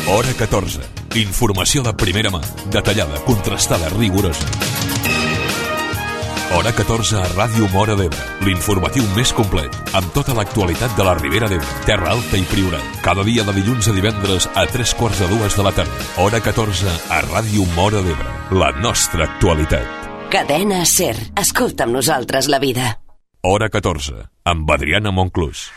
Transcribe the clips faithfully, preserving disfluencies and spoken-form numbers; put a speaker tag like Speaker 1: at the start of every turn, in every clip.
Speaker 1: Hora catorze. Informació de primera mà, detallada, contrastada, rigorosa. Hora catorze a Ràdio Móra d'Ebre, l'informatiu més complet, amb tota l'actualitat de la Ribera d'Ebre, Terra Alta i Priorat. Cada dia de dilluns a divendres a tres quarts de dues de la tarda. Hora catorze a Ràdio Móra d'Ebre, la nostra actualitat.
Speaker 2: Cadena SER. Escolta amb nosaltres la vida.
Speaker 1: Hora catorze, amb Adriana Monclús.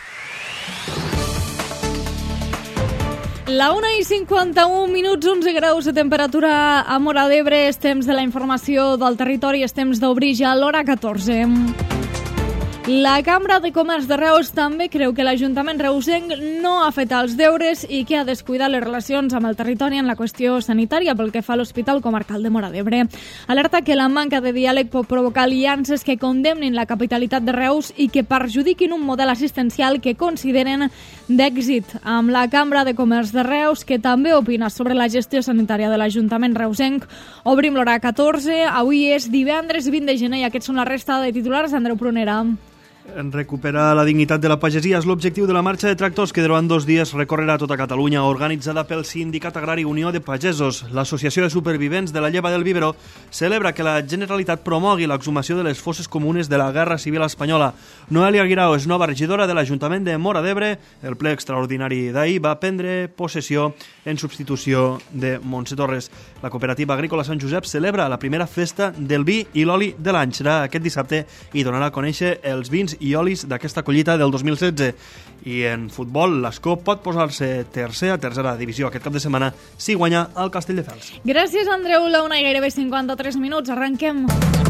Speaker 3: La una i cinquanta-un minuts, onze graus de temperatura a Móra d'Ebre. És temps de la informació del territori, és temps d'obrir ja l'hora catorze. La Cambra de Comerç de Reus també creu que l'Ajuntament reusenc no ha fet els deures i que ha descuidat les relacions amb el territori en la qüestió sanitària pel que fa a l'Hospital Comarcal de Móra d'Ebre. Alerta que la manca de diàleg pot provocar aliances que condemnin la capitalitat de Reus i que perjudiquin un model assistencial que consideren d'èxit. Amb la Cambra de Comerç de Reus, que també opina sobre la gestió sanitària de l'Ajuntament reusenc, obrim l'hora catorze. Avui és divendres vint de gener i aquests són la resta de titulars. Andreu Prunera.
Speaker 4: Recuperar la dignitat de la pagesia és l'objectiu de la marxa de tractors que durant dos dies recorrerà tota Catalunya, organitzada pel Sindicat Agrari Unió de Pagesos. L'Associació de Supervivents de la Lleva del Vivero celebra que la Generalitat promogui l'exhumació de les fosses comunes de la Guerra Civil Espanyola. Noelia Guirao és nova regidora de l'Ajuntament de Móra d'Ebre. El ple extraordinari d'ahir va prendre possessió en substitució de Montse Torres. La cooperativa agrícola Sant Josep celebra la primera festa del vi i l'oli de l'any. Serà aquest dissabte i donarà a conèixer els vins i olis d'aquesta collita del dos mil setze. I en futbol, l'Escó pot posar-se tercer a tercera divisió aquest cap de setmana si guanya el Castelldefels.
Speaker 3: Gràcies, Andreu. La una i gairebé cinquanta-tres minuts. Arrenquem.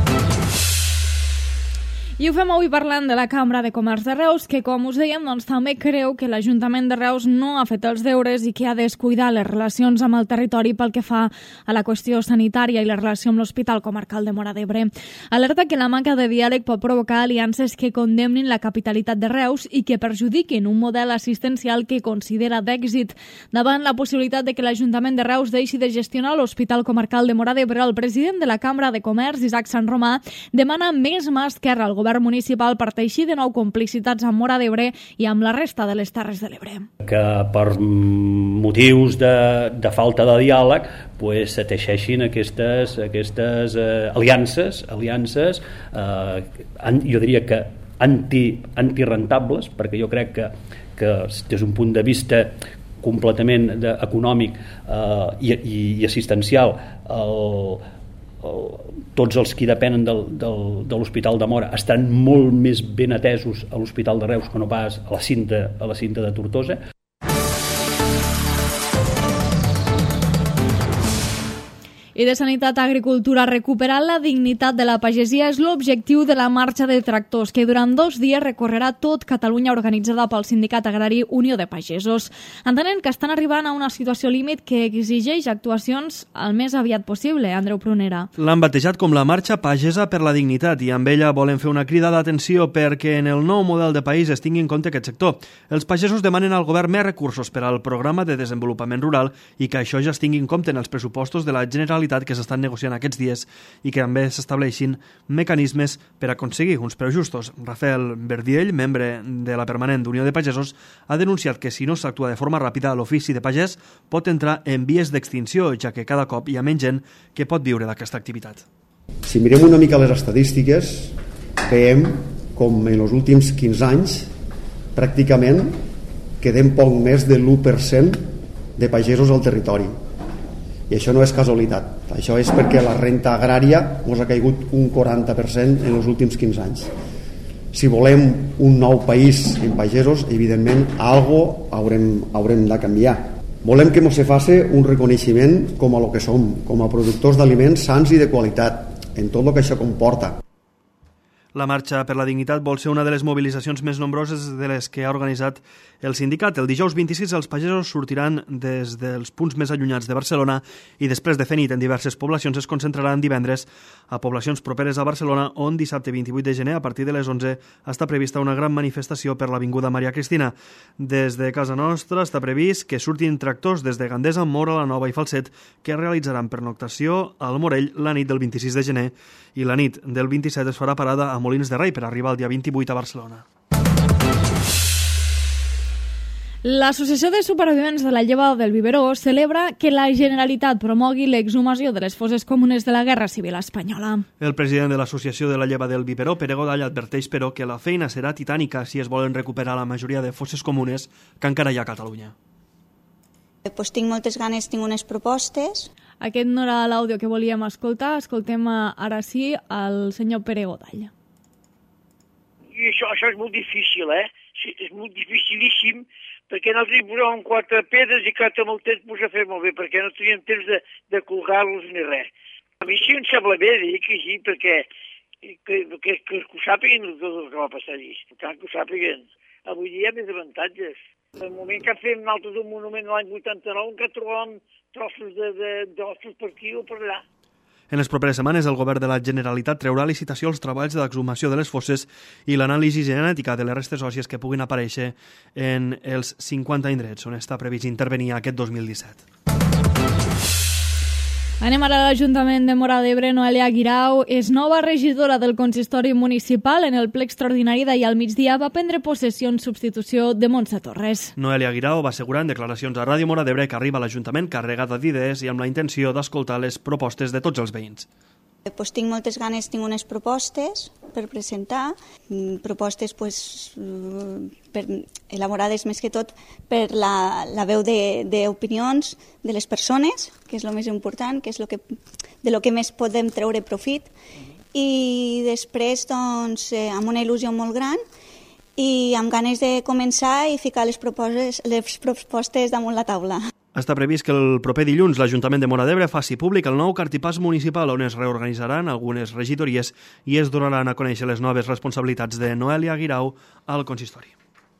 Speaker 3: I ho fem avui parlant de la Cambra de Comerç de Reus, que, com us dèiem, doncs, també creu que l'Ajuntament de Reus no ha fet els deures i que ha descuidat les relacions amb el territori pel que fa a la qüestió sanitària i la relació amb l'Hospital Comarcal de Móra d'Ebre. Alerta que la manca de diàleg pot provocar aliances que condemnin la capitalitat de Reus i que perjudiquin un model assistencial que considera d'èxit. Davant la possibilitat de que l'Ajuntament de Reus deixi de gestionar l'Hospital Comarcal de Móra d'Ebre, el president de la Cambra de Comerç, Isaac Sant Romà, demana més mà esquerra al govern municipal per teixir de nou complicitats amb Móra d'Ebre i amb la resta de les Terres de l'Ebre.
Speaker 5: Que per motius de, de falta de diàleg pues, se teixeixin aquestes, aquestes eh, aliances, aliances eh, jo diria que anti, antirentables, perquè jo crec que, que des d'un punt de vista completament de, econòmic eh, i, i, i assistencial el El, tots els qui depenen del, del, de l'Hospital de Móra estan molt més ben atesos a l'Hospital de Reus que no pas a la cinta, a la cinta de Tortosa.
Speaker 3: I de Sanitat a Agricultura, recuperar la dignitat de la pagesia és l'objectiu de la marxa de tractors, que durant dos dies recorrerà tot Catalunya, organitzada pel Sindicat Agrari Unió de Pagesos. Entenen que estan arribant a una situació límit que exigeix actuacions el més aviat possible. Andreu Prunera.
Speaker 4: L'han batejat com la Marxa Pagesa per la Dignitat i amb ella volen fer una crida d'atenció perquè en el nou model de país es tingui en compte aquest sector. Els pagesos demanen al govern més recursos per al programa de desenvolupament rural i que això ja es tingui en compte en els pressupostos de la Generalitat que s'estan negociant aquests dies i que també s'estableixin mecanismes per aconseguir uns preus justos. Rafael Verdiell, membre de la Permanent d'Unió de Pagesos, ha denunciat que si no s'actua de forma ràpida, l'ofici de pagès pot entrar en vies d'extinció, ja que cada cop hi ha menys gent que pot viure d'aquesta activitat.
Speaker 6: Si mirem una mica les estadístiques, veiem com en els últims quinze anys pràcticament quedem poc més de l'u per cent de pagesos al territori. I això no és casualitat, això és perquè la renta agrària ens ha caigut un quaranta per cent en els últims quinze anys. Si volem un nou país en pagesos, evidentment, algo haurem, haurem de canviar. Volem que ens se faci un reconeixement com a lo que som, com a productors d'aliments sants i de qualitat, en tot el que això comporta.
Speaker 4: La Marxa per la Dignitat vol ser una de les mobilitzacions més nombroses de les que ha organitzat el sindicat. El dijous vint-i-sis els pagesos sortiran des dels punts més allunyats de Barcelona i després de fer nit en diverses poblacions es concentraran divendres a poblacions properes a Barcelona, on dissabte vint-i-vuit de gener a partir de les onze està prevista una gran manifestació per l'Avinguda Maria Cristina. Des de casa nostra està previst que surtin tractors des de Gandesa, Móra, la Nova i Falset que realitzaran pernoctació al Morell la nit del vint-i-sis de gener i la nit del vint-i-set es farà parada a Molins de Rei per arribar el dia vint-i-vuit a Barcelona.
Speaker 3: L'Associació de Supervivents de la Lleva del Biberó celebra que la Generalitat promogui l'exhumació de les fosses comunes de la Guerra Civil Espanyola.
Speaker 4: El president de l'Associació de la Lleva del Biberó, Pere Godall, adverteix, però, que la feina serà titànica si es volen recuperar la majoria de fosses comunes que encara hi ha a Catalunya.
Speaker 7: Pues tinc moltes ganes, tinc unes propostes.
Speaker 3: Aquest no era l'àudio que volíem escoltar. Escoltem ara sí el senyor Pere Godall.
Speaker 8: I això, això és molt difícil, eh? Sí, és molt dificilíssim, perquè nosaltres hi posàvem quatre pedres i cada molt temps pues, a fer molt bé, perquè no teníem temps de, de colgar-los ni res. A mi sí em sembla bé dir que sí, perquè que, que, que, que ho sàpiguen tot el que va passar allí. Tant que ho sàpiguen. Avui dia hi ha més avantatges. El moment que fem nosaltres un monument l'any vuitanta-nou, que trobàvem trossos d'ossos per aquí o per allà.
Speaker 4: En les properes setmanes, el govern de la Generalitat treurà a licitació els treballs de l'exhumació de les fosses i l'anàlisi genètica de les restes òssies que puguin aparèixer en els cinquanta indrets on està previst intervenir aquest dos mil disset.
Speaker 3: Anem ara a l'Ajuntament de Móra d'Ebre. Noelia Guirao és nova regidora del consistori municipal. En el ple extraordinari d'ahir al migdia va prendre possessió en substitució de Montse Torres.
Speaker 4: Noelia Guirao va assegurar en declaracions a Ràdio Móra d'Ebre que arriba a l'Ajuntament carregada d'idees i amb la intenció d'escoltar les propostes de tots els veïns.
Speaker 7: Pues tinc moltes ganes, tinc unes propostes per presentar, propostes pues, per, elaborades més que tot per la, la veu d'opinions de, de les persones, que és el més important, que és lo que, de lo que més podem treure profit, i després doncs, eh, amb una il·lusió molt gran i amb ganes de començar i ficar les propostes, les propostes damunt la taula.
Speaker 4: Està previst que el proper dilluns l'Ajuntament de Móra d'Ebre faci públic el nou cartipàs municipal on es reorganitzaran algunes regidories i es donaran a conèixer les noves responsabilitats de Noelia Guirao al consistori.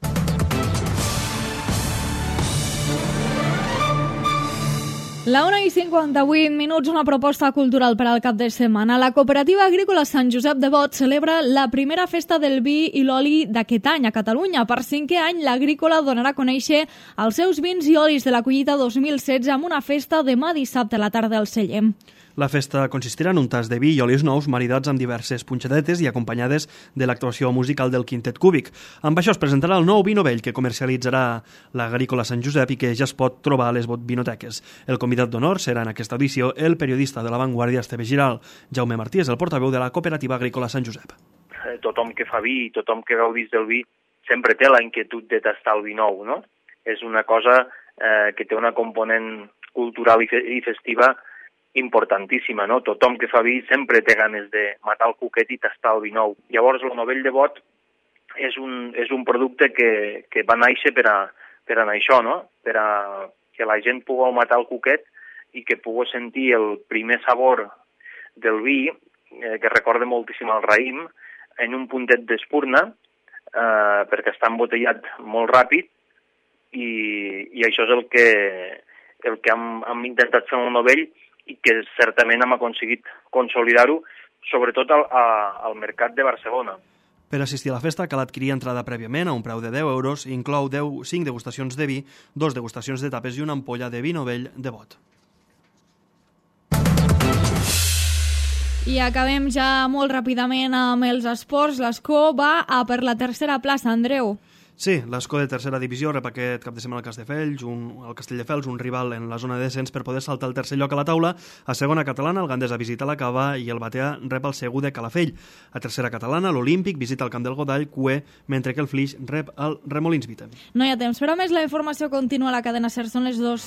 Speaker 3: La una i cinquanta-vuit minuts, una proposta cultural per al cap de setmana. La Cooperativa Agrícola Sant Josep de Bot celebra la primera festa del vi i l'oli d'aquest any a Catalunya. Per cinquè any, l'Agrícola donarà a conèixer els seus vins i olis de la collita dos mil setze amb una festa demà dissabte a la tarda al Celler.
Speaker 4: La festa consistirà en un tas de vi i olis nous maridats amb diverses punxadetes i acompanyades de l'actuació musical del Quintet Cúbic. Amb això es presentarà el nou vi novell que comercialitzarà l'Agrícola Sant Josep i que ja es pot trobar a les vinoteques. El convidat d'honor serà en aquesta edició el periodista de La Vanguardia Esteve Giral. Jaume Martí és el portaveu de la Cooperativa Agrícola Sant Josep.
Speaker 9: Tothom que fa vi i tothom que gaudís del vi sempre té la inquietud de tastar el vi nou, no? És una cosa eh, que té una component cultural i, fe i festiva importantíssima, no? Tothom que fa vi sempre té ganes de matar el cuquet i tastar el vi nou. Llavors, el novell de Bot és un, és un producte que, que va néixer per a, per a això, no? Per a que la gent pugui matar el cuquet i que pugui sentir el primer sabor del vi, eh, que recorda moltíssim el raïm, en un puntet d'espurna, eh, perquè està embotellat molt ràpid, i, i això és el que, el que hem, hem intentat fer en el novell, i que certament hem aconseguit consolidar-ho, sobretot al, a, al mercat de Barcelona.
Speaker 4: Per assistir a la festa cal adquirir entrada prèviament a un preu de deu euros i inclou deu, cinc degustacions de vi, dos degustacions de tapes i una ampolla de vi novell de Bot.
Speaker 3: I acabem ja molt ràpidament amb els esports. L'Escó va a per la tercera plaça, Andreu.
Speaker 4: Sí, l'Escó de tercera divisió rep aquest cap de setmana al Castelldefels, un, el Castelldefels, un rival en la zona de descens per poder saltar el tercer lloc a la taula. A segona catalana, el Gandesa visita la Cava i el Batea rep el Segur de Calafell. A tercera catalana, l'Olímpic visita el Camp del Godall, Cué, mentre que el Flix rep el Remolins Vita.
Speaker 3: No hi ha temps, però a més la informació continua a la cadena SER, són les dues.